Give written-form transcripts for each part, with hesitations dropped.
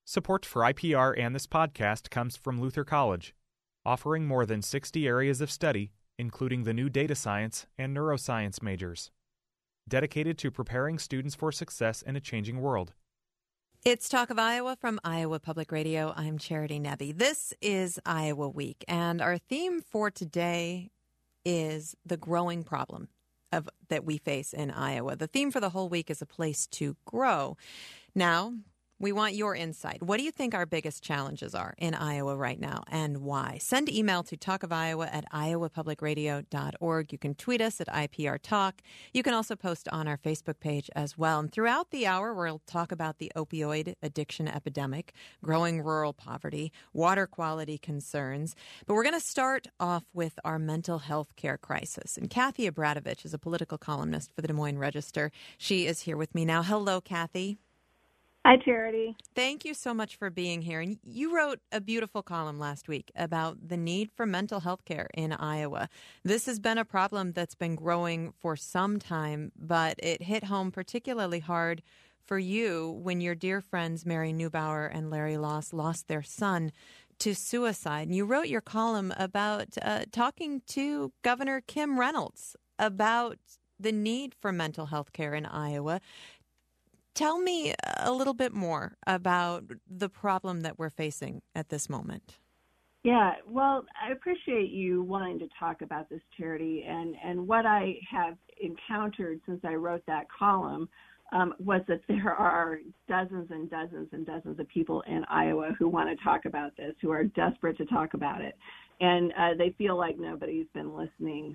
Support for IPR and this podcast comes from Luther College, offering more than 60 areas of study, including the new data science and neuroscience majors, dedicated to preparing students for success in a changing world. It's Talk of Iowa from Iowa Public Radio. I'm Charity Nebbe. This is Iowa Week, and our theme for today is the growing problem that we face in Iowa. The theme for the whole week is a place to grow. Now, we want your insight. What do you think our biggest challenges are in Iowa right now, and why? Send email to talkofiowa@iowapublicradio.org. You can tweet us at IPR Talk. You can also post on our Facebook page as well. And throughout the hour, we'll talk about the opioid addiction epidemic, growing rural poverty, water quality concerns. But we're going to start off with our mental health care crisis. And Kathy Abradovich is a political columnist for the Des Moines Register. She is here with me now. Hello, Kathy. Hi, Charity. Thank you so much for being here. And you wrote a beautiful column last week about the need for mental health care in Iowa. This has been a problem that's been growing for some time, but it hit home particularly hard for you when your dear friends Mary Neubauer and Larry Loss lost their son to suicide. And you wrote your column about talking to Governor Kim Reynolds about the need for mental health care in Iowa. Tell me a little bit more about the problem that we're facing at this moment. Yeah, well, I appreciate you wanting to talk about this, Charity, and what I have encountered since I wrote that column was that there are dozens and dozens and dozens of people in Iowa who want to talk about this, who are desperate to talk about it, and they feel like nobody's been listening.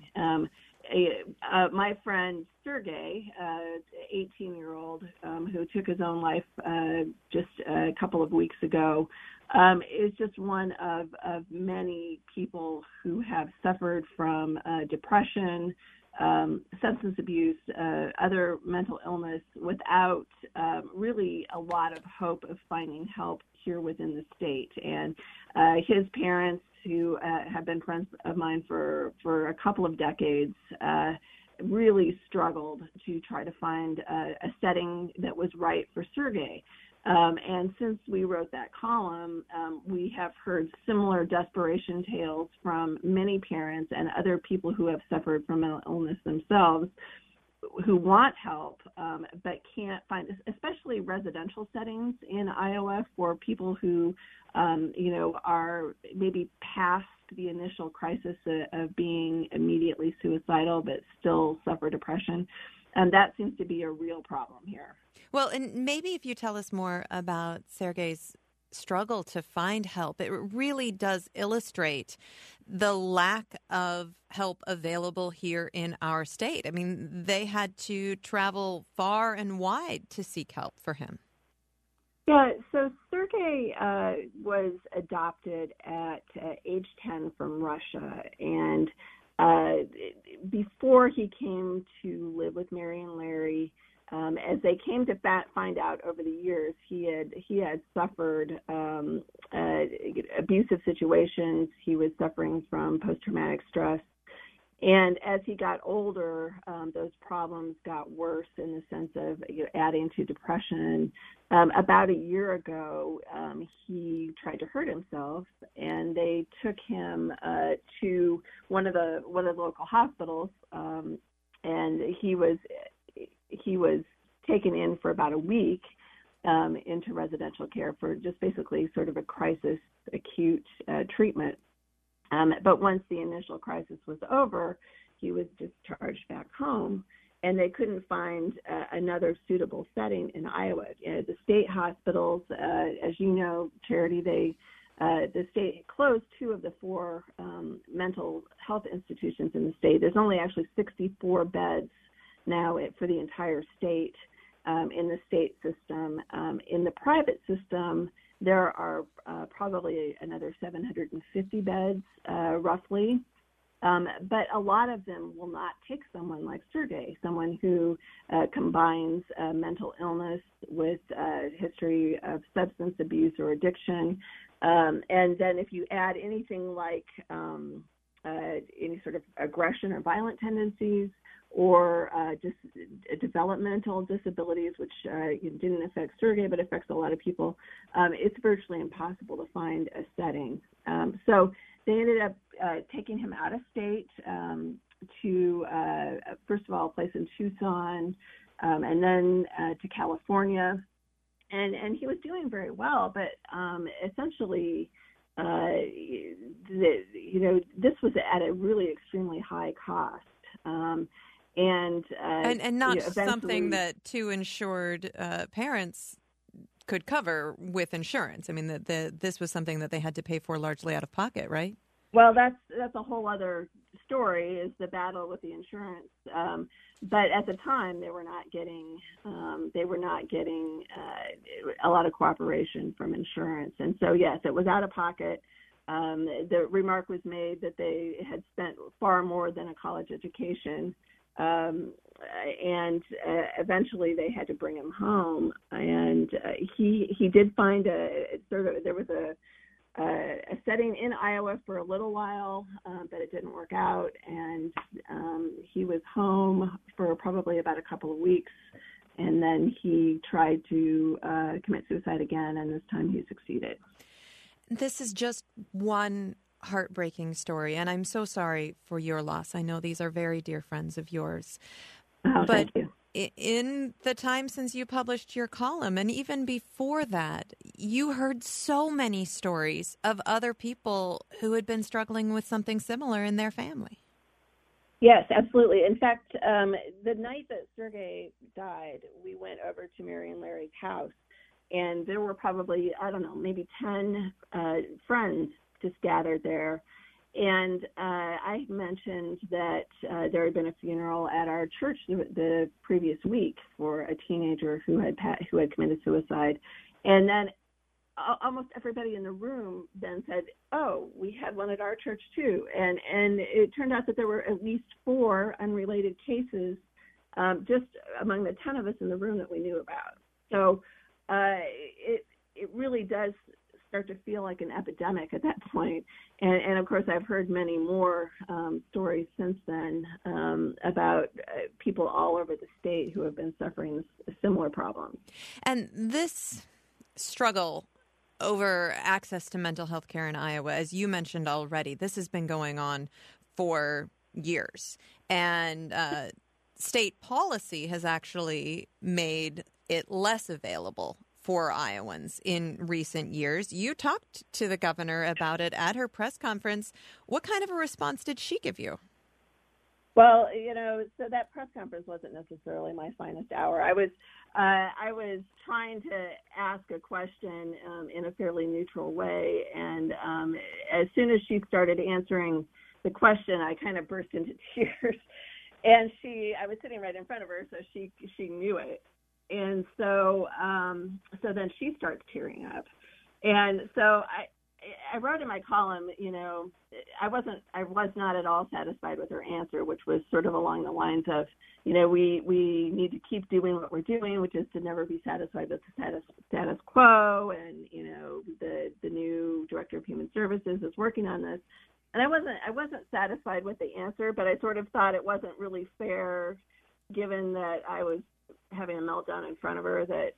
My friend Sergey, 18-year-old, who took his own life just a couple of weeks ago, is just one of many people who have suffered from depression, substance abuse, other mental illness without really a lot of hope of finding help here within the state. And his parents, who have been friends of mine for a couple of decades, really struggled to try to find a setting that was right for Sergey. And since we wrote that column, we have heard similar desperation tales from many parents and other people who have suffered from mental illness themselves, who want help but can't find, especially residential settings in Iowa for people who, are maybe past the initial crisis of being immediately suicidal but still suffer depression. And that seems to be a real problem here. Well, and maybe if you tell us more about Sergey's struggle to find help, it really does illustrate the lack of help available here in our state. I mean, they had to travel far and wide to seek help for him. Yeah, so Sergey was adopted at age 10 from Russia, and before he came to live with Mary and Larry, as they came to find out over the years, he had suffered abusive situations. He was suffering from post-traumatic stress. And as he got older, those problems got worse in the sense of adding to depression. About a year ago, he tried to hurt himself, and they took him to one of the local hospitals, and he was taken in for about a week into residential care for just basically sort of a crisis acute treatment. But once the initial crisis was over, he was discharged back home, and they couldn't find another suitable setting in Iowa. The state hospitals, as you know, Charity, the state closed 2 of the 4 mental health institutions in the state. There's only actually 64 beds now for the entire state in the state system. In the private system, there are probably another 750 beds, roughly. But a lot of them will not take someone like Sergey, someone who combines mental illness with a history of substance abuse or addiction. And then if you add anything like any sort of aggression or violent tendencies, or just developmental disabilities, which didn't affect Sergey, but affects a lot of people, it's virtually impossible to find a setting. So they ended up taking him out of state to, first of all, a place in Tucson, and then to California. And he was doing very well, but essentially, this was at a really extremely high cost. And not something that two insured parents could cover with insurance. I mean, this was something that they had to pay for largely out of pocket, right? Well, that's a whole other story, is the battle with the insurance. But at the time, they were not getting a lot of cooperation from insurance, and so yes, it was out of pocket. The remark was made that they had spent far more than a college education, and eventually they had to bring him home. And he did find there was a setting in Iowa for a little while, but it didn't work out, and he was home for probably about a couple of weeks, and then he tried to commit suicide again, and this time he succeeded. This is just one heartbreaking story, and I'm so sorry for your loss. I know these are very dear friends of yours. But thank you. In the time since you published your column, and even before that, you heard so many stories of other people who had been struggling with something similar in their family. Yes, absolutely. In fact, the night that Sergey died, we went over to Mary and Larry's house, and there were probably, maybe 10 friends just gathered there. And I mentioned that there had been a funeral at our church the previous week for a teenager who had committed suicide. And then almost everybody in the room then said, "Oh, we had one at our church too." And it turned out that there were at least 4 unrelated cases just among the 10 of us in the room that we knew about. So it really does start to feel like an epidemic at that point. And of course, I've heard many more stories since then about people all over the state who have been suffering similar problems. And this struggle over access to mental health care in Iowa, as you mentioned already, this has been going on for years. And state policy has actually made it less available for Iowans in recent years. You talked to the governor about it at her press conference. What kind of a response did she give you? Well, so that press conference wasn't necessarily my finest hour. I was trying to ask a question in a fairly neutral way, and as soon as she started answering the question, I kind of burst into tears. And I was sitting right in front of her, so she knew it. And so then she starts tearing up. And so I wrote in my column, I was not at all satisfied with her answer, which was sort of along the lines of, we need to keep doing what we're doing, which is to never be satisfied with the status quo. And, the new director of human services is working on this. And I wasn't satisfied with the answer, but I sort of thought it wasn't really fair, given that I was having a meltdown in front of her, that,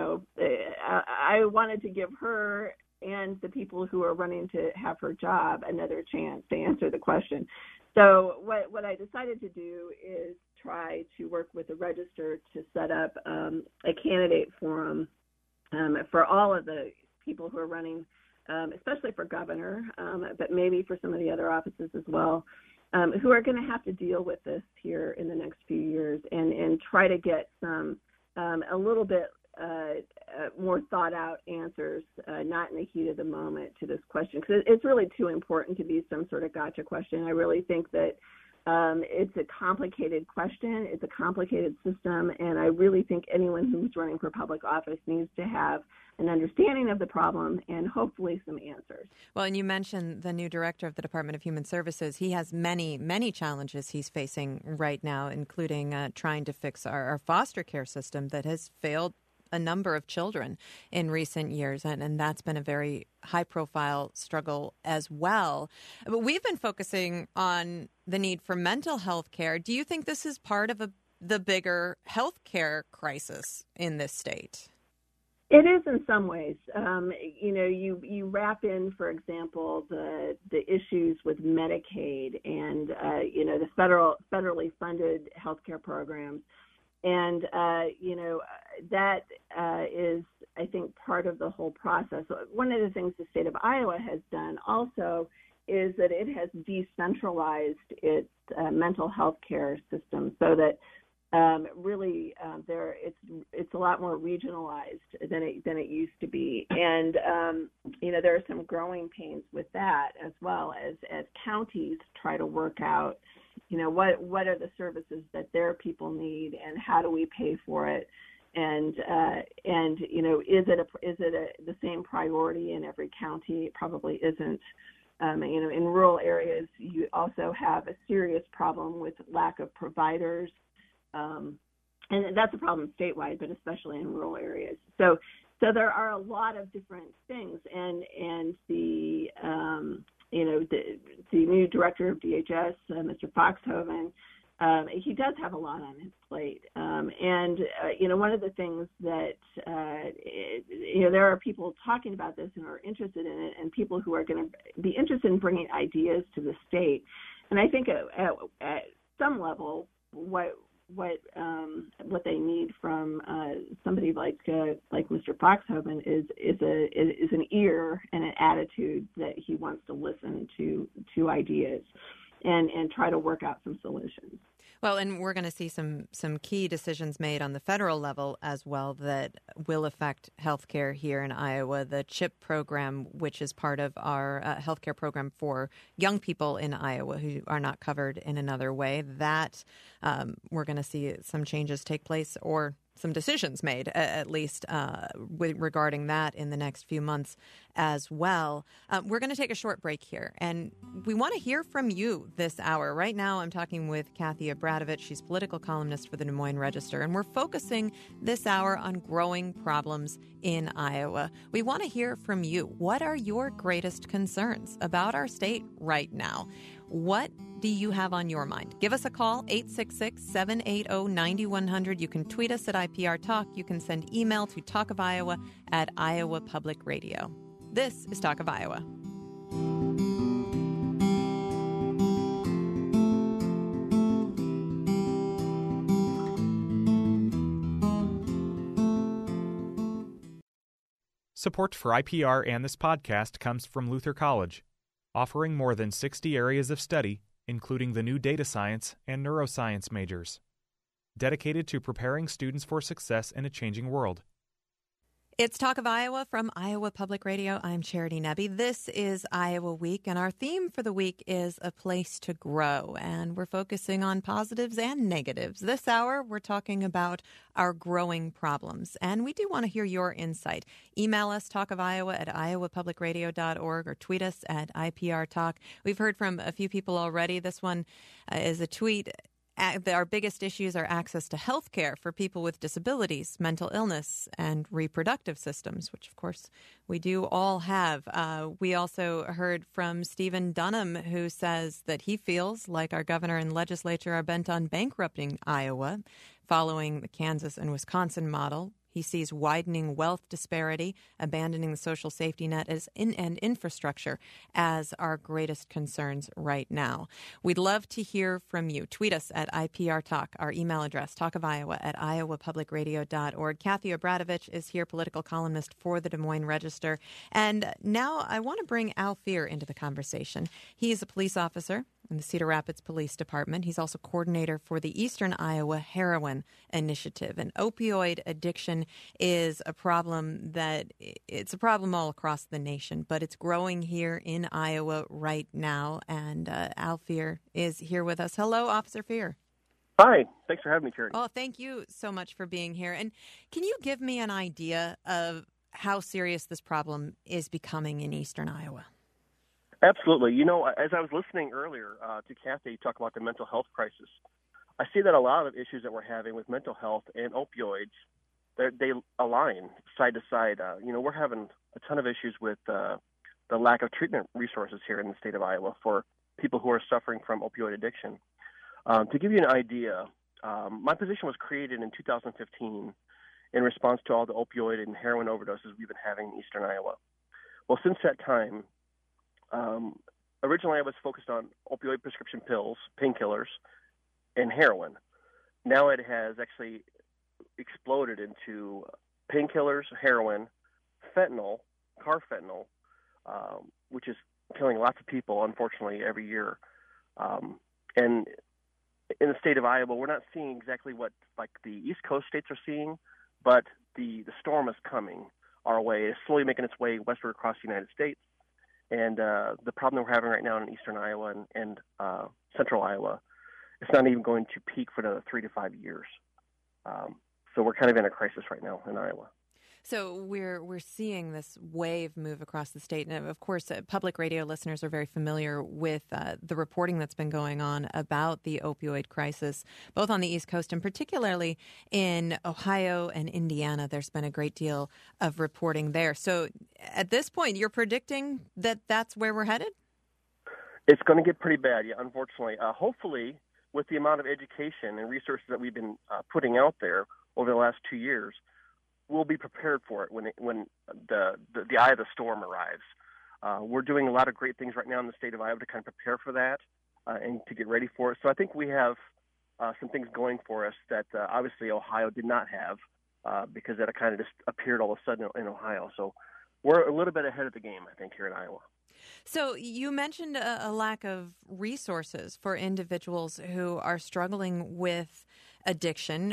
I wanted to give her and the people who are running to have her job another chance to answer the question. So what I decided to do is try to work with the Register to set up a candidate forum for all of the people who are running, especially for governor, but maybe for some of the other offices as well, who are going to have to deal with this here in the next few years, and try to get some a little bit more thought out answers, not in the heat of the moment, to this question, because it's really too important to be some sort of gotcha question. I really think that it's a complicated question, it's a complicated system, and I really think anyone who's running for public office needs to have an understanding of the problem and hopefully some answers. Well, and you mentioned the new director of the Department of Human Services. He has many, many challenges he's facing right now, including trying to fix our foster care system that has failed a number of children in recent years, and that's been a very high-profile struggle as well. But we've been focusing on the need for mental health care. Do you think this is part of the bigger health care crisis in this state? It is in some ways. You wrap in, for example, the issues with Medicaid and the federally funded healthcare programs, and that is, I think, part of the whole process. One of the things the state of Iowa has done also is that it has decentralized its mental health care system so that it's a lot more regionalized than it used to be, and there are some growing pains with that as well as counties try to work out what are the services that their people need and how do we pay for it, and is it the same priority in every county? It probably isn't. In rural areas, you also have a serious problem with lack of providers. And that's a problem statewide, but especially in rural areas. So there are a lot of different things, and the new director of DHS, Mr. Foxhoven, he does have a lot on his plate. One of the things that there are people talking about this and are interested in it, and people who are going to be interested in bringing ideas to the state. And I think at some level, what they need from somebody like Mr. Foxhoven is an ear and an attitude that he wants to listen to ideas and try to work out some solutions. Well, and we're going to see some key decisions made on the federal level as well that will affect healthcare here in Iowa. The CHIP program, which is part of our healthcare program for young people in Iowa who are not covered in another way, that we're going to see some changes take place, or some decisions made, at least regarding that in the next few months as well. We're going to take a short break here, and we want to hear from you this hour. Right now, I'm talking with Kathy Abradovich. She's political columnist for the Des Moines Register, and we're focusing this hour on growing problems in Iowa. We want to hear from you. What are your greatest concerns about our state right now? What do you have on your mind? Give us a call, 866-780-9100. You can tweet us at IPR Talk. You can send email to talkofiowa@Iowa Public Radio. This is Talk of Iowa. Support for IPR and this podcast comes from Luther College, offering more than 60 areas of study, including the new data science and neuroscience majors, dedicated to preparing students for success in a changing world. It's Talk of Iowa from Iowa Public Radio. I'm Charity Nebbe. This is Iowa Week, and our theme for the week is A Place to Grow, and we're focusing on positives and negatives. This hour, we're talking about our growing problems, and we do want to hear your insight. Email us, talkofiowa@iowapublicradio.org, or tweet us at IPR Talk. We've heard from a few people already. This one is a tweet. Our biggest issues are access to health care for people with disabilities, mental illness, and reproductive systems, which, of course, we do all have. We also heard from Stephen Dunham, who says that he feels like our governor and legislature are bent on bankrupting Iowa, following the Kansas and Wisconsin model. He sees widening wealth disparity, abandoning the social safety net and infrastructure as our greatest concerns right now. We'd love to hear from you. Tweet us at IPR Talk, our email address, talkofiowa@iowapublicradio.org. Kathy Abradovich is here, political columnist for the Des Moines Register. And now I want to bring Al Fear into the conversation. He is a police officer in the Cedar Rapids Police Department. He's also coordinator for the Eastern Iowa Heroin Initiative. And opioid addiction is a problem all across the nation, but it's growing here in Iowa right now. And Al Fear is here with us. Hello, Officer Fear. Hi. Thanks for having me, Charity. Oh, thank you so much for being here. And can you give me an idea of how serious this problem is becoming in Eastern Iowa? Absolutely. As I was listening earlier to Kathy talk about the mental health crisis, I see that a lot of issues that we're having with mental health and opioids, they align side to side. We're having a ton of issues with the lack of treatment resources here in the state of Iowa for people who are suffering from opioid addiction. To give you an idea, my position was created in 2015 in response to all the opioid and heroin overdoses we've been having in eastern Iowa. Well, since that time, originally I was focused on opioid prescription pills, painkillers, and heroin. Now it has actually exploded into painkillers, heroin, fentanyl, carfentanil, which is killing lots of people, unfortunately, every year. And in the state of Iowa, we're not seeing exactly what like the East Coast states are seeing, but the storm is coming our way. It's slowly making its way westward across the United States. And the problem that we're having right now in eastern Iowa and central Iowa, it's not even going to peak for another 3 to 5 years. So we're kind of in a crisis right now in Iowa. So we're seeing this wave move across the state. And of course, public radio listeners are very familiar with the reporting that's been going on about the opioid crisis, both on the East Coast and particularly in Ohio and Indiana. There's been a great deal of reporting there. So at this point, you're predicting that that's where we're headed? It's going to get pretty bad, yeah, unfortunately. Hopefully, with the amount of education and resources that we've been putting out there over the last 2 years, we'll be prepared for it when the eye of the storm arrives. We're doing a lot of great things right now in the state of Iowa to kind of prepare for that and to get ready for it. So I think we have some things going for us that obviously Ohio did not have because that kind of just appeared all of a sudden in Ohio. So we're a little bit ahead of the game, I think, here in Iowa. So you mentioned a lack of resources for individuals who are struggling with addiction.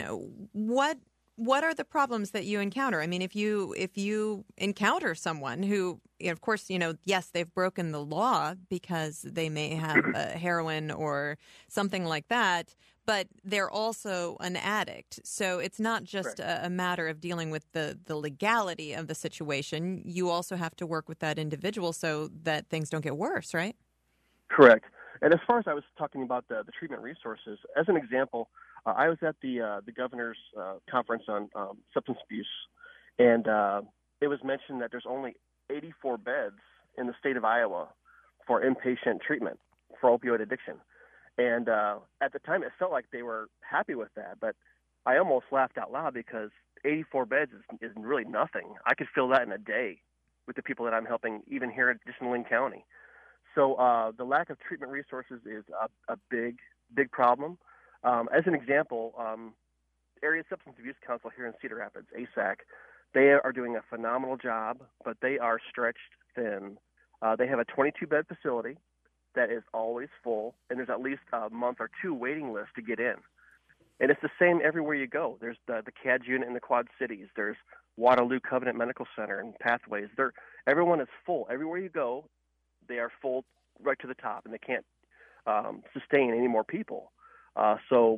What are the problems that you encounter? I mean, if you encounter someone who, of course, yes, they've broken the law because they may have heroin or something like that, but they're also an addict. So it's not just a matter of dealing with the legality of the situation. You also have to work with that individual so that things don't get worse, right? Correct. And as far as I was talking about the treatment resources, as an example, I was at the governor's conference on substance abuse, and it was mentioned that there's only 84 beds in the state of Iowa for inpatient treatment for opioid addiction. And at the time, it felt like they were happy with that, but I almost laughed out loud because 84 beds is really nothing. I could fill that in a day with the people that I'm helping, even here just in Linn County. So the lack of treatment resources is a big problem. As an example, Area Substance Abuse Council here in Cedar Rapids, ASAC, they are doing a phenomenal job, but they are stretched thin. They have a 22-bed facility that is always full, and there's at least a month or two waiting list to get in. And it's the same everywhere you go. There's the CADS unit in the Quad Cities. There's Waterloo Covenant Medical Center and Pathways. Everyone is full. Everywhere you go, they are full right to the top, and they can't sustain any more people. So,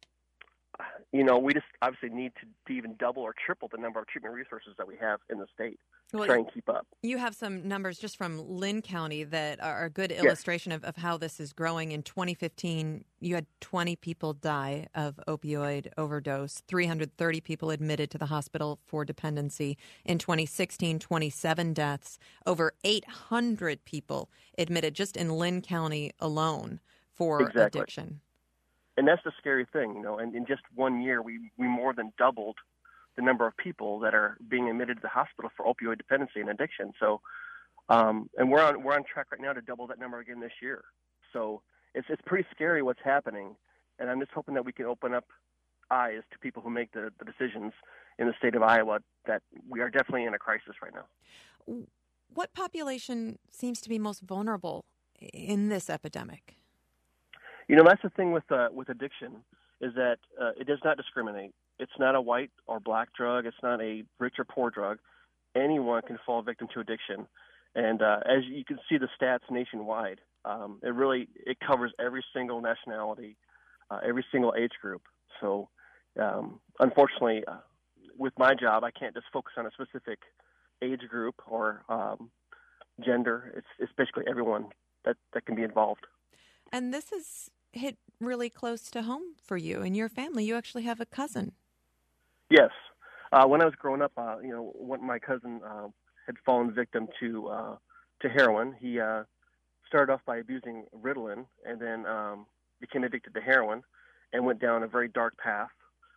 we just obviously need to even double or triple the number of treatment resources that we have in the state to try and keep up. You have some numbers just from Linn County that are a good illustration of how this is growing. In 2015, you had 20 people die of opioid overdose, 330 people admitted to the hospital for dependency. In 2016, 27 deaths, over 800 people admitted just in Linn County alone for addiction. And that's the scary thing, and in just 1 year, we more than doubled the number of people that are being admitted to the hospital for opioid dependency and addiction. So, and we're on track right now to double that number again this year. So it's pretty scary what's happening, and I'm just hoping that we can open up eyes to people who make the decisions in the state of Iowa that we are definitely in a crisis right now. What population seems to be most vulnerable in this epidemic? That's the thing with addiction is that it does not discriminate. It's not a white or black drug. It's not a rich or poor drug. Anyone can fall victim to addiction. And as you can see the stats nationwide, it covers every single nationality, every single age group. So unfortunately, with my job, I can't just focus on a specific age group or gender. It's basically everyone that can be involved. And this is hit really close to home for you and your family. You actually have a cousin. Yes. When I was growing up, my cousin had fallen victim to heroin. He started off by abusing Ritalin and then became addicted to heroin and went down a very dark path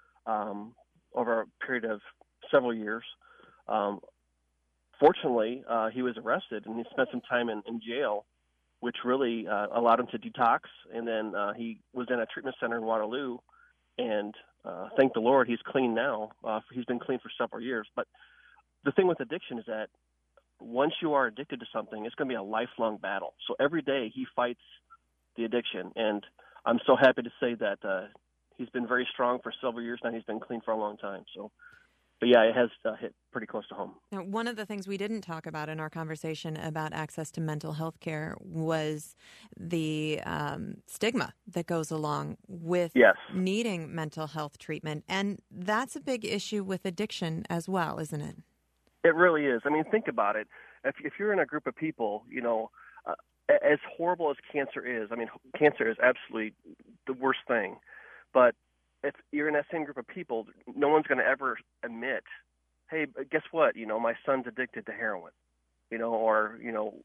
over a period of several years. Fortunately, he was arrested and he spent some time in jail, which really allowed him to detox. And then he was in a treatment center in Waterloo, and thank the Lord, he's clean now. He's been clean for several years. But the thing with addiction is that once you are addicted to something, it's going to be a lifelong battle. So every day he fights the addiction. And I'm so happy to say that he's been very strong for several years now. He's been clean for a long time. But yeah, it has hit pretty close to home. Now, one of the things we didn't talk about in our conversation about access to mental health care was the stigma that goes along with needing mental health treatment. And that's a big issue with addiction as well, isn't it? It really is. I mean, think about it. If you're in a group of people, as horrible as cancer is, I mean, cancer is absolutely the worst thing. But if you're in that same group of people, no one's going to ever admit, hey, guess what? My son's addicted to heroin, or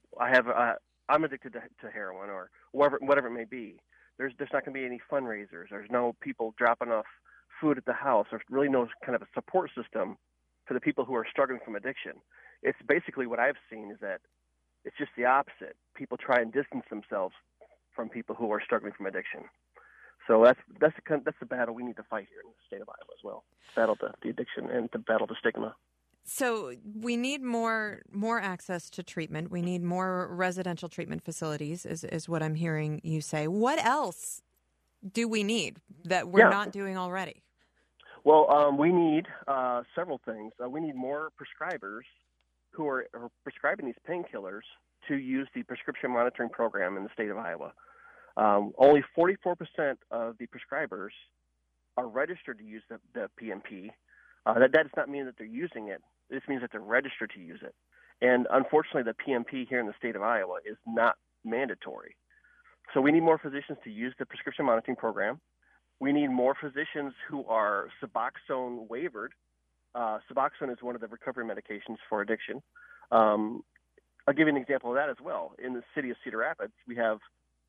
I'm addicted to heroin, or whatever it may be. There's not going to be any fundraisers. There's no people dropping off food at the house. There's really no kind of a support system for the people who are struggling from addiction. It's basically what I've seen is that it's just the opposite. People try and distance themselves from people who are struggling from addiction. So that's the battle we need to fight here in the state of Iowa as well. Battle the addiction and to battle the stigma. So we need more access to treatment. We need more residential treatment facilities, is what I'm hearing you say. What else do we need that we're not doing already? Well, we need several things. We need more prescribers who are prescribing these painkillers to use the prescription monitoring program in the state of Iowa. Only 44% of the prescribers are registered to use the PMP. That does not mean that they're using it. This means that they're registered to use it. And unfortunately, the PMP here in the state of Iowa is not mandatory. So we need more physicians to use the prescription monitoring program. We need more physicians who are Suboxone waivered. Suboxone is one of the recovery medications for addiction. I'll give you an example of that as well. In the city of Cedar Rapids, we have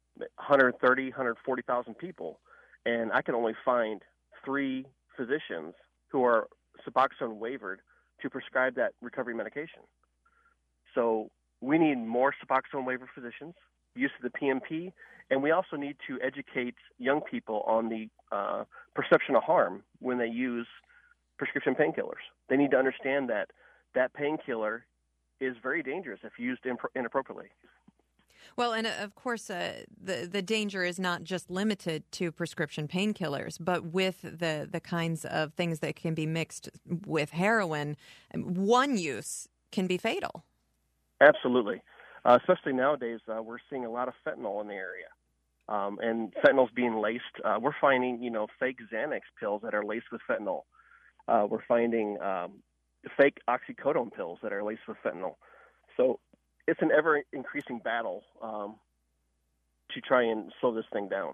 140,000 people, and I can only find 3 physicians who are Suboxone waivered to prescribe that recovery medication. So we need more Suboxone waiver physicians, use of the PMP, and we also need to educate young people on the perception of harm when they use prescription painkillers. They need to understand that painkiller is very dangerous if used inappropriately. Well, and of course, the danger is not just limited to prescription painkillers, but with the kinds of things that can be mixed with heroin, one use can be fatal. Absolutely. Especially nowadays, we're seeing a lot of fentanyl in the area. And fentanyl's being laced. We're finding, fake Xanax pills that are laced with fentanyl. We're finding fake oxycodone pills that are laced with fentanyl. So it's an ever-increasing battle to try and slow this thing down.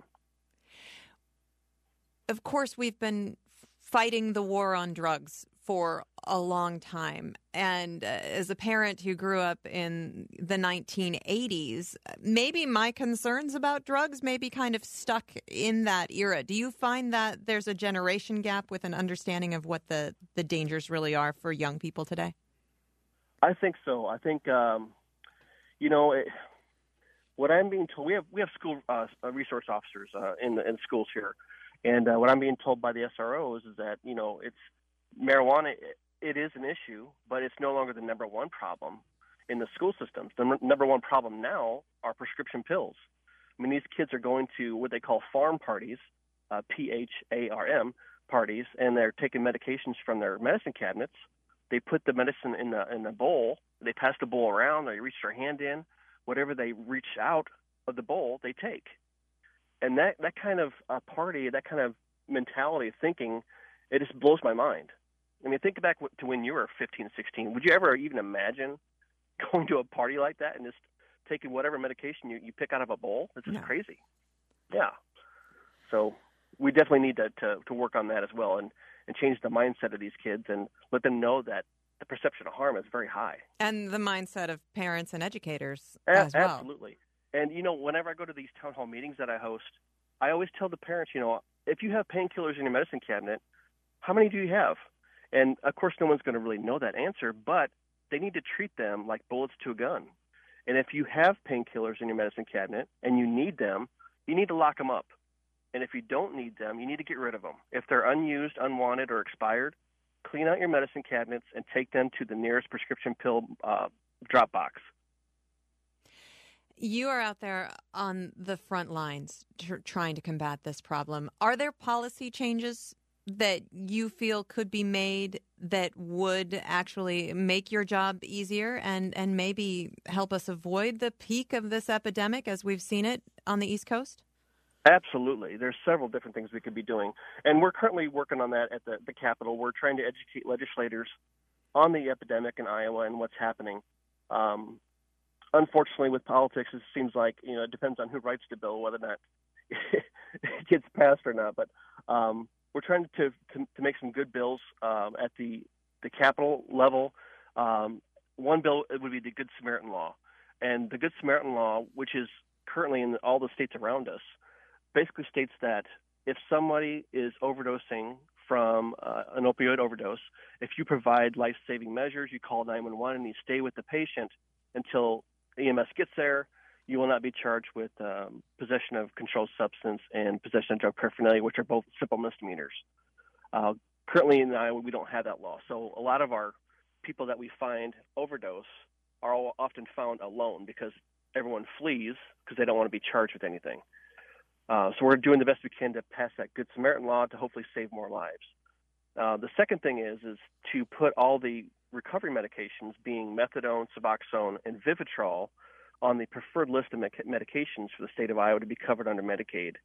Of course, we've been fighting the war on drugs for a long time. And as a parent who grew up in the 1980s, maybe my concerns about drugs may be kind of stuck in that era. Do you find that there's a generation gap with an understanding of what the dangers really are for young people today? I think so. I think, what I'm being told, we have school resource officers in schools here. And what I'm being told by the SROs is that, it's marijuana, it is an issue, but it's no longer the number one problem in the school systems. The number one problem now are prescription pills. I mean, these kids are going to what they call farm parties, PHARM parties, and they're taking medications from their medicine cabinets. They put the medicine in a bowl. They pass the bowl around. They reach their hand in. Whatever they reach out of the bowl, they take. And that kind of party, that kind of mentality of thinking, it just blows my mind. I mean, think back to when you were 15, 16. Would you ever even imagine going to a party like that and just taking whatever medication you pick out of a bowl? It's just crazy. Yeah. So we definitely need to work on that as well and change the mindset of these kids and let them know that the perception of harm is very high. And the mindset of parents and educators as well. Absolutely. And, whenever I go to these town hall meetings that I host, I always tell the parents, if you have painkillers in your medicine cabinet, how many do you have? And, of course, no one's going to really know that answer, but they need to treat them like bullets to a gun. And if you have painkillers in your medicine cabinet and you need them, you need to lock them up. And if you don't need them, you need to get rid of them. If they're unused, unwanted, or expired, clean out your medicine cabinets and take them to the nearest prescription pill drop box. You are out there on the front lines trying to combat this problem. Are there policy changes that you feel could be made that would actually make your job easier and maybe help us avoid the peak of this epidemic as we've seen it on the East Coast? Absolutely. There's several different things we could be doing. And we're currently working on that at the Capitol. We're trying to educate legislators on the epidemic in Iowa and what's happening. Unfortunately, with politics, it seems like, it depends on who writes the bill, whether or not it gets passed or not. But we're trying to make some good bills at the Capitol level. One bill would be the Good Samaritan Law. And the Good Samaritan Law, which is currently in all the states around us, basically states that if somebody is overdosing from an opioid overdose, if you provide life-saving measures, you call 911 and you stay with the patient until EMS gets there, you will not be charged with possession of controlled substance and possession of drug paraphernalia, which are both simple misdemeanors. Currently in Iowa, we don't have that law. So a lot of our people that we find overdose are often found alone because everyone flees because they don't want to be charged with anything. So we're doing the best we can to pass that Good Samaritan Law to hopefully save more lives. The second thing is to put all the recovery medications, being methadone, Suboxone, and Vivitrol, on the preferred list of medications for the state of Iowa to be covered under Medicaid,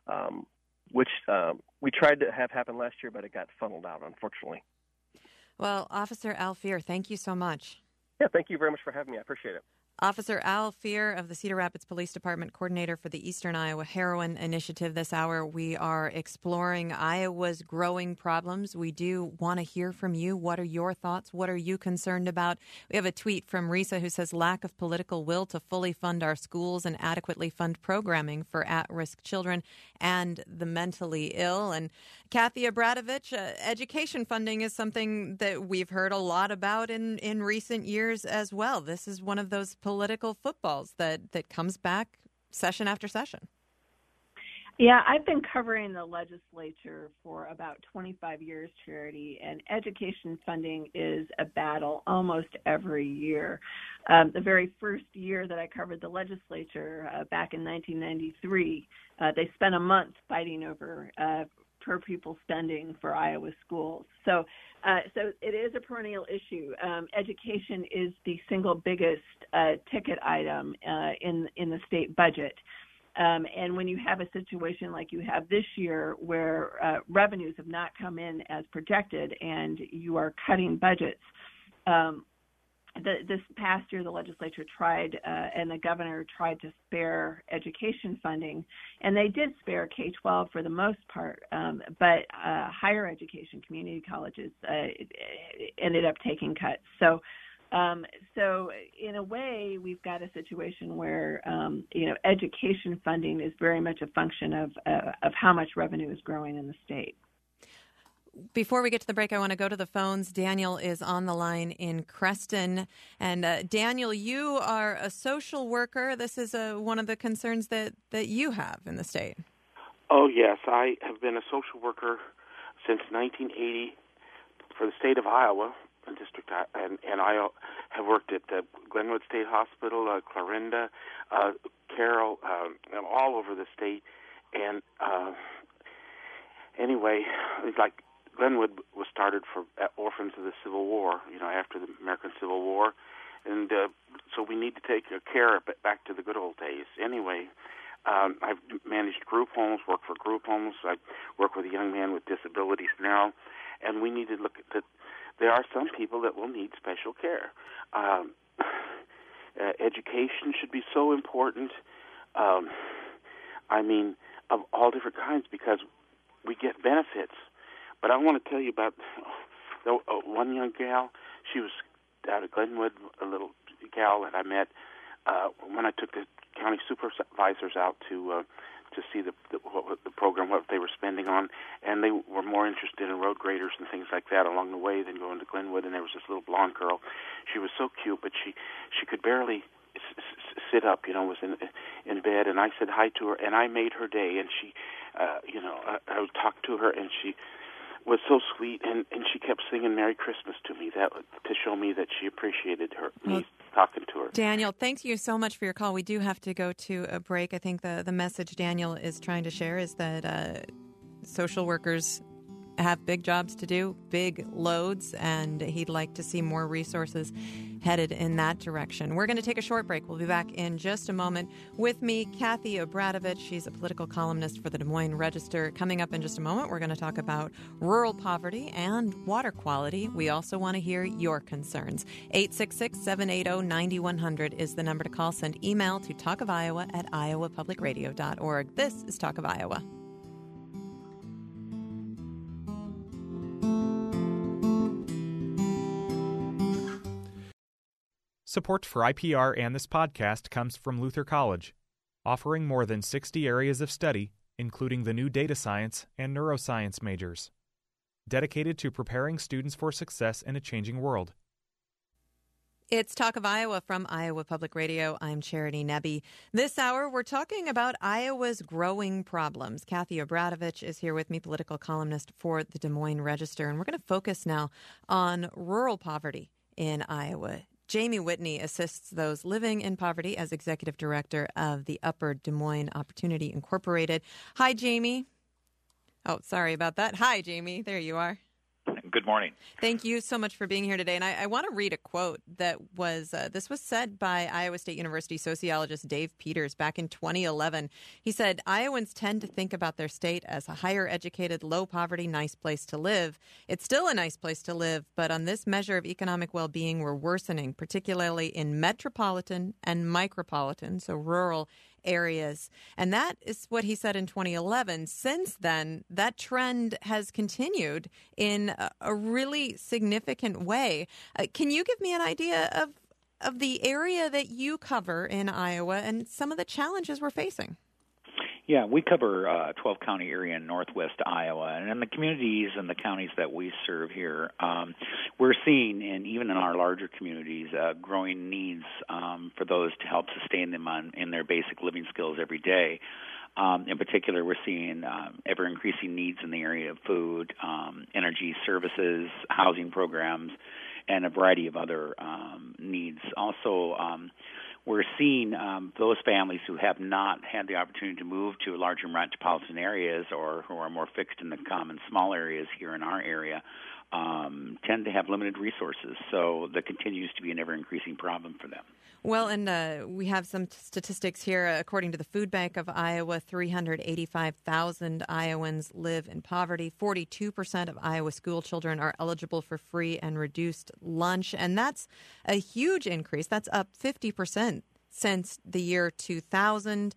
which we tried to have happen last year, but it got funneled out, unfortunately. Well, Officer Al Fear, thank you so much. Yeah, thank you very much for having me. I appreciate it. Officer Al Fear of the Cedar Rapids Police Department, coordinator for the Eastern Iowa Heroin Initiative. This hour, we are exploring Iowa's growing problems. We do want to hear from you. What are your thoughts? What are you concerned about? We have a tweet from Risa who says, lack of political will to fully fund our schools and adequately fund programming for at-risk children and the mentally ill. And Kathy Abradovich, education funding is something that we've heard a lot about in recent years as well. This is one of those political footballs that comes back session after session. Yeah, I've been covering the legislature for about 25 years, Charity, and education funding is a battle almost every year. The very first year that I covered the legislature, back in 1993, they spent a month fighting over per pupil spending for Iowa schools. So it is a perennial issue. Education is the single biggest ticket item in the state budget. And when you have a situation like you have this year where revenues have not come in as projected and you are cutting budgets, this past year the legislature tried and the governor tried to spare education funding, and they did spare K-12 for the most part, but higher education, community colleges ended up taking cuts. So in a way, we've got a situation where education funding is very much a function of how much revenue is growing in the state. Before we get to the break, I want to go to the phones. Daniel is on the line in Creston. And Daniel, you are a social worker. This is one of the concerns that you have in the state. Oh, yes. I have been a social worker since 1980 for the state of Iowa, district, and I have worked at Glenwood State Hospital, Clarinda, Carroll, all over the state. And anyway, it's like Glenwood was started for orphans of the Civil War, after the American Civil War. And so we need to take care back to the good old days. Anyway, I've managed group homes, worked for group homes. I work with a young man with disabilities now. And we need to look at that. There are some people that will need special care. Education should be so important. Of all different kinds, because we get benefits. But I want to tell you about one young gal. She was out of Glenwood, a little gal that I met. when I took the county supervisors out to see the program, what they were spending on, and they were more interested in road graders and things like that along the way than going to Glenwood. And there was this little blonde girl. She was so cute, but she could barely sit up, was in bed. And I said hi to her, and I made her day. And she, I would talk to her, and she was so sweet, and she kept singing Merry Christmas to me, that to show me that she appreciated me talking to her. Daniel, thank you so much for your call. We do have to go to a break. I think the message Daniel is trying to share is that social workers have big jobs to do, big loads, and he'd like to see more resources headed in that direction. We're going to take a short break. We'll be back in just a moment. With me, Kathy Obradovich. She's a political columnist for the Des Moines Register. Coming up in just a moment, we're going to talk about rural poverty and water quality. We also want to hear your concerns. 866-780-9100 is the number to call. Send email to talkofiowa@iowapublicradio.org. This is Talk of Iowa. Support for IPR and this podcast comes from Luther College, offering more than 60 areas of study, including the new data science and neuroscience majors, dedicated to preparing students for success in a changing world. It's Talk of Iowa from Iowa Public Radio. I'm Charity Nebbe. This hour, we're talking about Iowa's growing problems. Kathy Obradovich is here with me, political columnist for the Des Moines Register, and we're going to focus now on rural poverty in Iowa. Jamie Whitney assists those living in poverty as executive director of the Upper Des Moines Opportunity Incorporated. Hi, Jamie. Oh, sorry about that. Hi, Jamie. There you are. Good morning. Thank you so much for being here today. And I want to read a quote that was, this was said by Iowa State University sociologist Dave Peters back in 2011. He said, Iowans tend to think about their state as a higher educated, low poverty, nice place to live. It's still a nice place to live, but on this measure of economic well-being, we're worsening, particularly in metropolitan and micropolitan, so rural areas. And that is what he said in 2011. Since then, that trend has continued in a really significant way. Can you give me an idea of the area that you cover in Iowa and some of the challenges we're facing? Yeah, we cover a 12-county area in northwest Iowa, and in the communities and the counties that we serve here, we're seeing, and even in our larger communities, growing needs for those to help sustain them in their basic living skills every day. In particular, we're seeing ever-increasing needs in the area of food, energy services, housing programs, and a variety of other needs. Also, we're seeing those families who have not had the opportunity to move to larger metropolitan areas or who are more fixed in the common small areas here in our area tend to have limited resources. So that continues to be an ever-increasing problem for them. Well, and we have some statistics here. According to the Food Bank of Iowa, 385,000 Iowans live in poverty. 42% of Iowa school children are eligible for free and reduced lunch. And that's a huge increase. That's up 50% since the year 2000.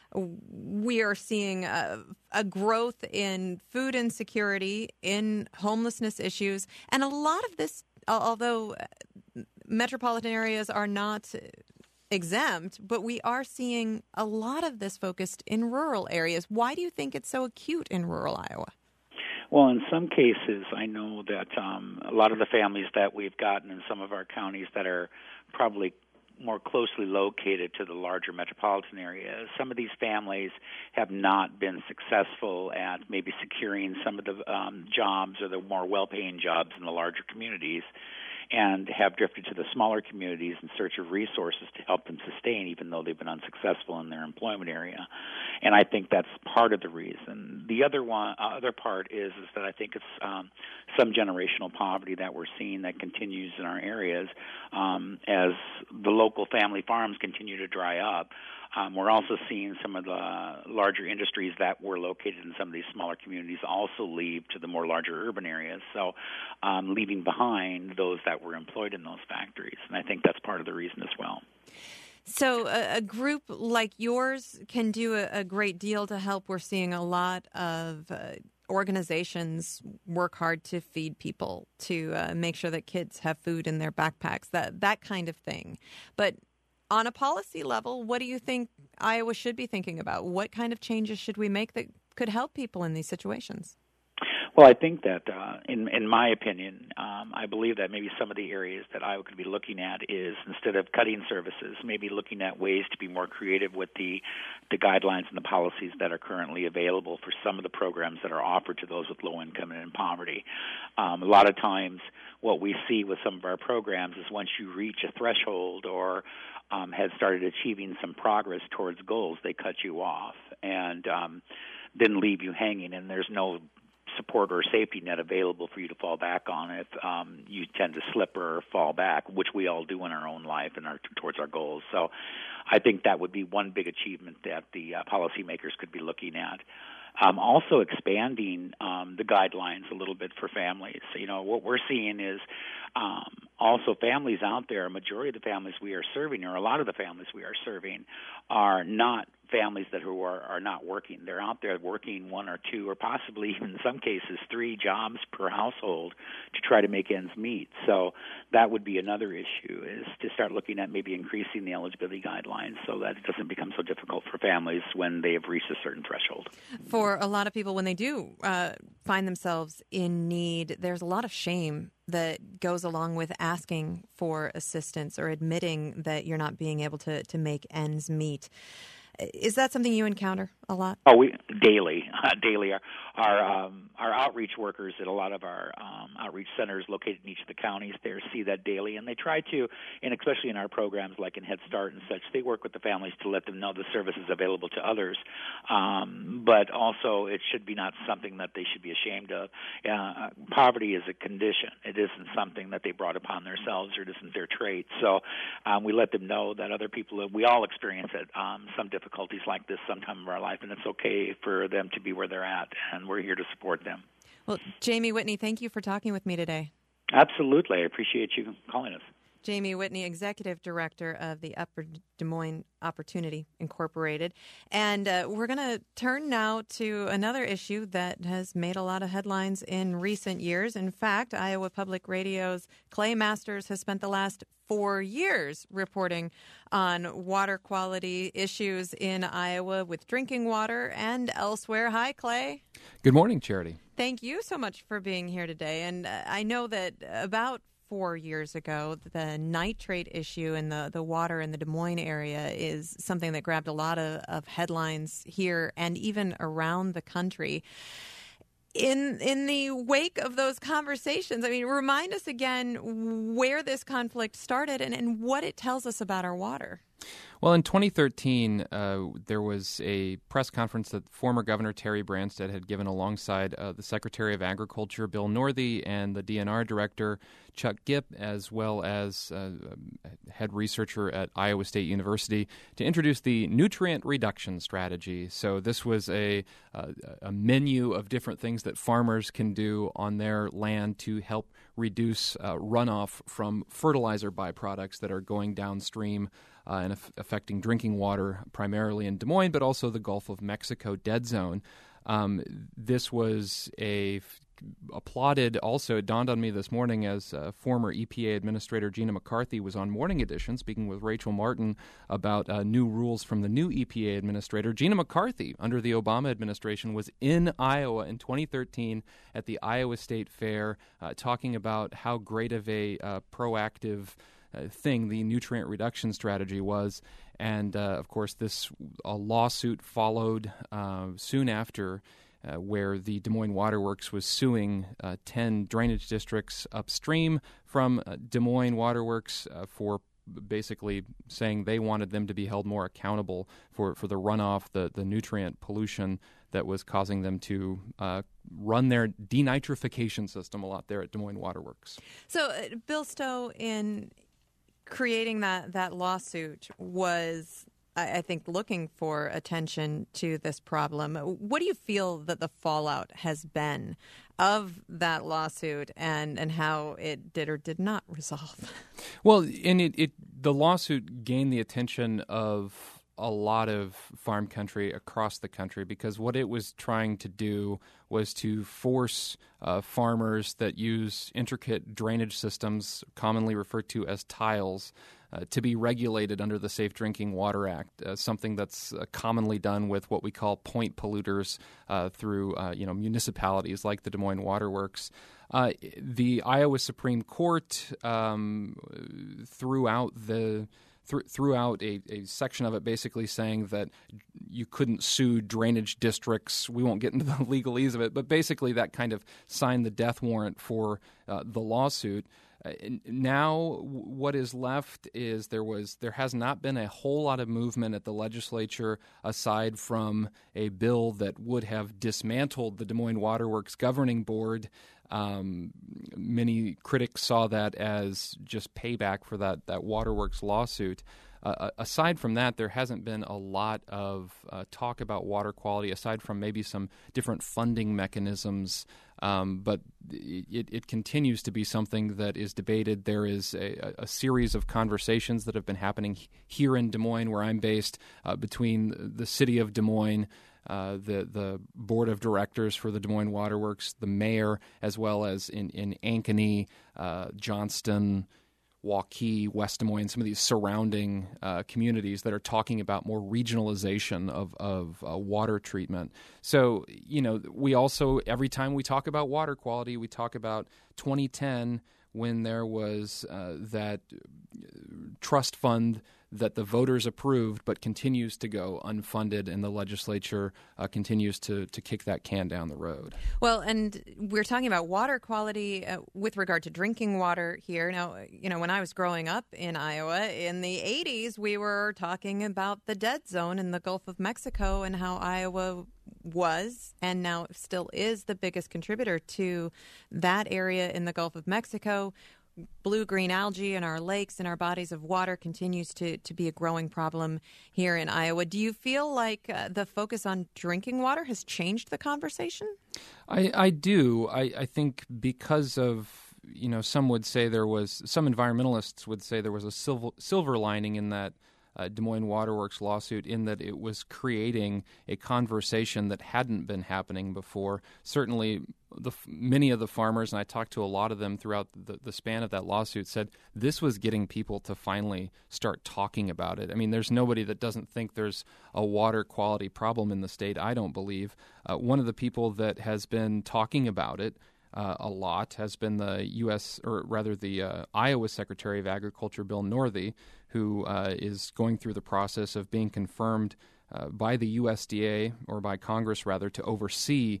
We are seeing a growth in food insecurity, in homelessness issues. And a lot of this, although metropolitan areas are not exempt, but we are seeing a lot of this focused in rural areas. Why do you think it's so acute in rural Iowa? Well, in some cases, I know that a lot of the families that we've gotten in some of our counties that are probably more closely located to the larger metropolitan areas, some of these families have not been successful at maybe securing some of the jobs or the more well-paying jobs in the larger communities, and have drifted to the smaller communities in search of resources to help them sustain, even though they've been unsuccessful in their employment area. And I think that's part of the reason. The other part is that I think it's some generational poverty that we're seeing that continues in our areas as the local family farms continue to dry up. We're also seeing some of the larger industries that were located in some of these smaller communities also leave to the more larger urban areas, so leaving behind those that were employed in those factories. And I think that's part of the reason as well. So a group like yours can do a great deal to help. We're seeing a lot of organizations work hard to feed people, to make sure that kids have food in their backpacks, that kind of thing. But on a policy level, what do you think Iowa should be thinking about? What kind of changes should we make that could help people in these situations? Well, I think that, in my opinion, I believe that maybe some of the areas that Iowa could be looking at is, instead of cutting services, maybe looking at ways to be more creative with the guidelines and the policies that are currently available for some of the programs that are offered to those with low income and in poverty. A lot of times what we see with some of our programs is once you reach a threshold or have started achieving some progress towards goals, they cut you off and then leave you hanging, and there's no support or safety net available for you to fall back on if you tend to slip or fall back, which we all do in our own life and towards our goals. So I think that would be one big achievement that the policymakers could be looking at. Also expanding the guidelines a little bit for families. So, what we're seeing is also families out there, a majority of the families we are serving, or a lot of the families we are serving, are not families who are not working. They're out there working one or two or possibly even in some cases 3 jobs per household to try to make ends meet. So that would be another issue, is to start looking at maybe increasing the eligibility guidelines so that it doesn't become so difficult for families when they have reached a certain threshold. For a lot of people, when they do find themselves in need, there's a lot of shame that goes along with asking for assistance or admitting that you're not being able to make ends meet. Is that something you encounter a lot? Oh, we daily. Our outreach workers at a lot of our outreach centers located in each of the counties there see that daily, and they try to, and especially in our programs like in Head Start and such, they work with the families to let them know the service is available to others. But also, it should be not something that they should be ashamed of. Poverty is a condition. It isn't something that they brought upon themselves, or it isn't their trait. So we let them know that other people, we all experience it, some difficulties like this sometime in our life, and it's okay for them to be where they're at, and we're here to support them. Well, Jamie Whitney, thank you for talking with me today. Absolutely. I appreciate you calling us. Jamie Whitney, Executive Director of the Upper Des Moines Opportunity Incorporated. And we're going to turn now to another issue that has made a lot of headlines in recent years. In fact, Iowa Public Radio's Clay Masters has spent the last 4 years reporting on water quality issues in Iowa with drinking water and elsewhere. Hi, Clay. Good morning, Charity. Thank you so much for being here today. And I know that about 4 years ago, the nitrate issue in the water in the Des Moines area is something that grabbed a lot of headlines here and even around the country. In the wake of those conversations, I mean, remind us again where this conflict started and what it tells us about our water. Well, in 2013, there was a press conference that former Governor Terry Branstad had given alongside the Secretary of Agriculture, Bill Northey, and the DNR Director, Chuck Gipp, as well as head researcher at Iowa State University, to introduce the nutrient reduction strategy. So this was a menu of different things that farmers can do on their land to help reduce runoff from fertilizer byproducts that are going downstream and affecting drinking water, primarily in Des Moines, but also the Gulf of Mexico dead zone. This was applauded also. It dawned on me this morning as former EPA Administrator Gina McCarthy was on Morning Edition speaking with Rachel Martin about new rules from the new EPA Administrator. Gina McCarthy, under the Obama administration, was in Iowa in 2013 at the Iowa State Fair talking about how great of a proactive thing the nutrient reduction strategy was. And, of course, a lawsuit followed soon after where the Des Moines Water Works was suing 10 drainage districts upstream from Des Moines Water Works for basically saying they wanted them to be held more accountable for the runoff, the nutrient pollution that was causing them to run their denitrification system a lot there at Des Moines Water Works. So, Bill Stowe, in creating that lawsuit, was, I think, looking for attention to this problem. What do you feel that the fallout has been of that lawsuit and how it did or did not resolve? Well, and the lawsuit gained the attention of a lot of farm country across the country because what it was trying to do was to force farmers that use intricate drainage systems, commonly referred to as tiles, to be regulated under the Safe Drinking Water Act, something that's commonly done with what we call point polluters through municipalities like the Des Moines Water Works. The Iowa Supreme Court threw out a section of it basically saying that you couldn't sue drainage districts. We won't get into the legalese of it, but basically that kind of signed the death warrant for the lawsuit. Now what is left is there has not been a whole lot of movement at the legislature aside from a bill that would have dismantled the Des Moines Water Works governing board. Many critics saw that as just payback for that Waterworks lawsuit. Aside from that, there hasn't been a lot of talk about water quality, aside from maybe some different funding mechanisms. But it continues to be something that is debated. There is a series of conversations that have been happening here in Des Moines, where I'm based, between the city of Des Moines, the board of directors for the Des Moines Water Works, the mayor, as well as in Ankeny, Johnston, Waukee, West Des Moines, some of these surrounding communities that are talking about more regionalization of water treatment. So, we also, every time we talk about water quality, we talk about 2010 when there was that trust fund that the voters approved but continues to go unfunded, and the legislature continues to kick that can down the road. Well, and we're talking about water quality with regard to drinking water here. Now, when I was growing up in Iowa in the 80s, we were talking about the dead zone in the Gulf of Mexico and how Iowa was and now still is the biggest contributor to that area in the Gulf of Mexico. Blue-green algae in our lakes and our bodies of water continues to be a growing problem here in Iowa. Do you feel like the focus on drinking water has changed the conversation? I do. I think because of, some environmentalists would say there was a silver lining in that Des Moines Water Works lawsuit, in that it was creating a conversation that hadn't been happening before. Certainly, many of the farmers, and I talked to a lot of them throughout the span of that lawsuit, said this was getting people to finally start talking about it. I mean, there's nobody that doesn't think there's a water quality problem in the state, I don't believe. One of the people that has been talking about it a lot has been the Iowa Secretary of Agriculture, Bill Northey, who is going through the process of being confirmed by the USDA, or by Congress rather, to oversee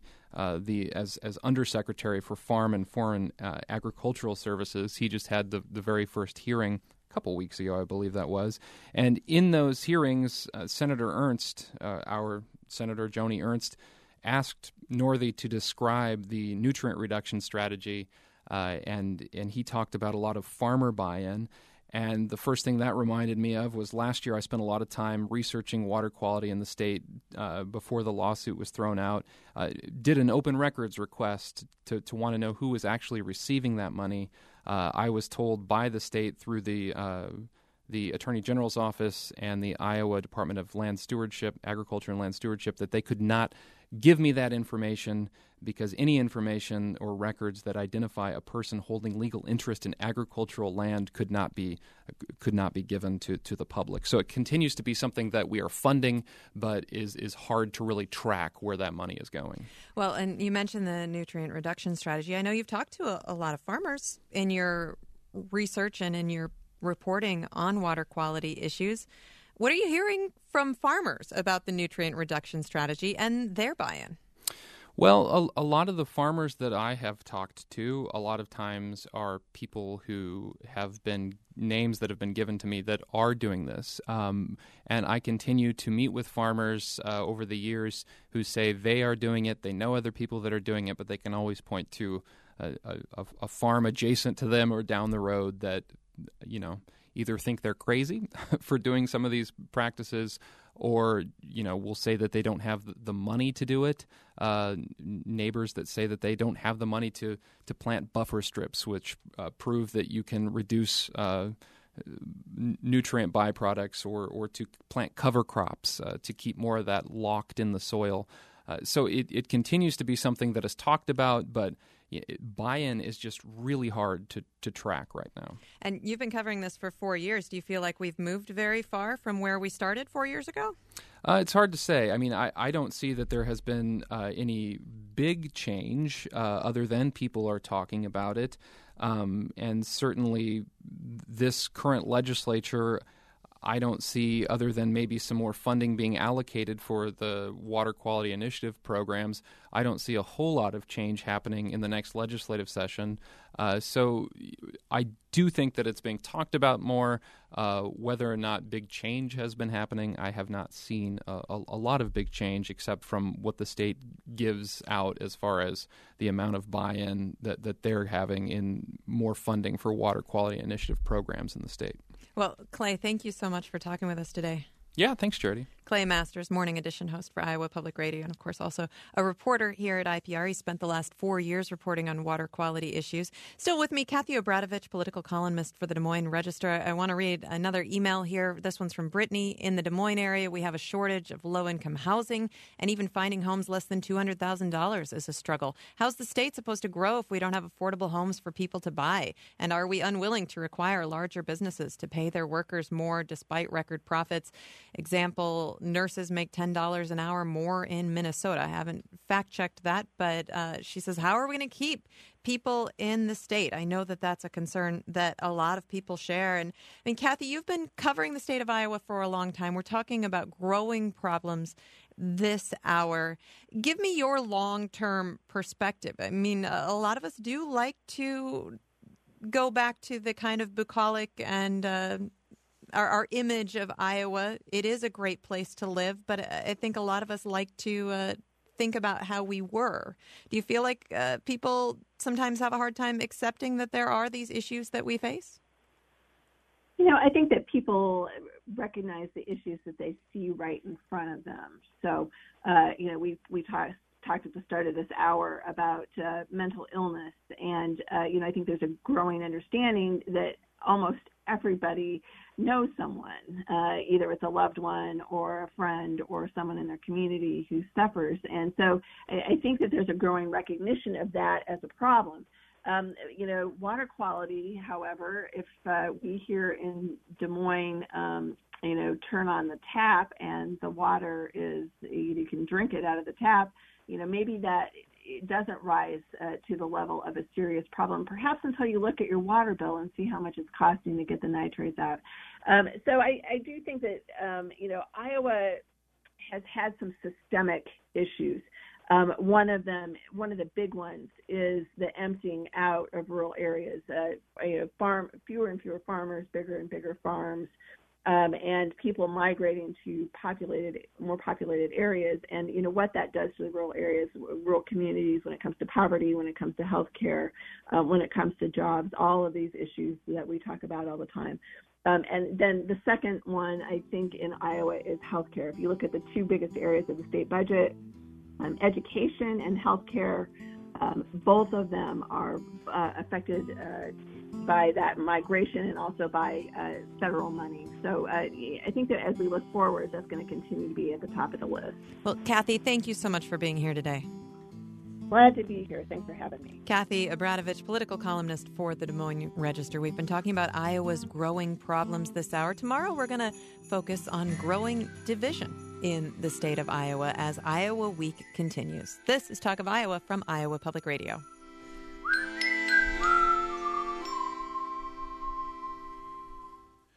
as Undersecretary for Farm and Foreign Agricultural Services. He just had the very first hearing a couple weeks ago, I believe that was. And in those hearings, Senator Ernst, our Senator Joni Ernst, asked Northey to describe the nutrient reduction strategy, and he talked about a lot of farmer buy-in. And the first thing that reminded me of was last year I spent a lot of time researching water quality in the state before the lawsuit was thrown out. Did an open records request to want to know who was actually receiving that money. I was told by the state through the Attorney General's office and the Iowa Department of Land Stewardship, Agriculture and Land Stewardship, that they could not give me that information because any information or records that identify a person holding legal interest in agricultural land could not be given to the public. So it continues to be something that we are funding, but is hard to really track where that money is going. Well, and you mentioned the nutrient reduction strategy. I know you've talked to a lot of farmers in your research and in your reporting on water quality issues. What are you hearing from farmers about the nutrient reduction strategy and their buy-in? Well, a lot of the farmers that I have talked to, a lot of times are people who have been names that have been given to me that are doing this. And I continue to meet with farmers over the years who say they are doing it, they know other people that are doing it, but they can always point to a farm adjacent to them or down the road that, either think they're crazy for doing some of these practices, or will say that they don't have the money to do it. Neighbors that say that they don't have the money to plant buffer strips, which prove that you can reduce nutrient byproducts, or to plant cover crops to keep more of that locked in the soil. So it continues to be something that is talked about, but buy-in is just really hard to track right now. And you've been covering this for 4 years. Do you feel like we've moved very far from where we started 4 years ago? It's hard to say. I mean, I don't see that there has been any big change other than people are talking about it. And certainly this current legislature, I don't see, other than maybe some more funding being allocated for the water quality initiative programs, I don't see a whole lot of change happening in the next legislative session. So I do think that it's being talked about more. Whether or not big change has been happening, I have not seen a lot of big change except from what the state gives out as far as the amount of buy-in that they're having in more funding for water quality initiative programs in the state. Well, Clay, thank you so much for talking with us today. Yeah, thanks, Charity. Clay Masters, Morning Edition host for Iowa Public Radio, and of course also a reporter here at IPR. He spent the last 4 years reporting on water quality issues. Still with me, Kathy Obradovich, political columnist for the Des Moines Register. I want to read another email here. This one's from Brittany. In the Des Moines area, we have a shortage of low-income housing, and even finding homes less than $200,000 is a struggle. How's the state supposed to grow if we don't have affordable homes for people to buy? And are we unwilling to require larger businesses to pay their workers more despite record profits? Example, nurses make $10 an hour more in Minnesota. I haven't fact-checked that, but she says, how are we going to keep people in the state? I know that that's a concern that a lot of people share. And I mean, Kathy, you've been covering the state of Iowa for a long time. We're talking about growing problems this hour. Give me your long-term perspective. I mean, a lot of us do like to go back to the kind of bucolic and our image of Iowa. It is a great place to live, but I think a lot of us like to think about how we were. Do you feel like people sometimes have a hard time accepting that there are these issues that we face? You know, I think that people recognize the issues that they see right in front of them. So, you know, we talked at the start of this hour about mental illness, and you know, I think there's a growing understanding that almost everybody knows someone, either it's a loved one or a friend or someone in their community who suffers. And so I think that there's a growing recognition of that as a problem. You know, water quality, however, if we here in Des Moines, you know, turn on the tap and the water is, you can drink it out of the tap, you know, maybe that it doesn't rise to the level of a serious problem, perhaps until you look at your water bill and see how much it's costing to get the nitrates out. So I do think that, you know, Iowa has had some systemic issues. One of the big ones is the emptying out of rural areas. You know, fewer and fewer farmers, bigger and bigger farms, and people migrating to more populated areas. And, you know, what that does to the rural areas, rural communities, when it comes to poverty, when it comes to health care, when it comes to jobs, all of these issues that we talk about all the time. And then the second one, I think, in Iowa is health care. If you look at the two biggest areas of the state budget, education and health care, both of them are affected by that migration and also by federal money. So I think that as we look forward, that's going to continue to be at the top of the list. Well, Kathy, thank you so much for being here today. Glad to be here. Thanks for having me. Kathy Obradovich, political columnist for the Des Moines Register. We've been talking about Iowa's growing problems this hour. Tomorrow, we're going to focus on growing division in the state of Iowa as Iowa Week continues. This is Talk of Iowa from Iowa Public Radio.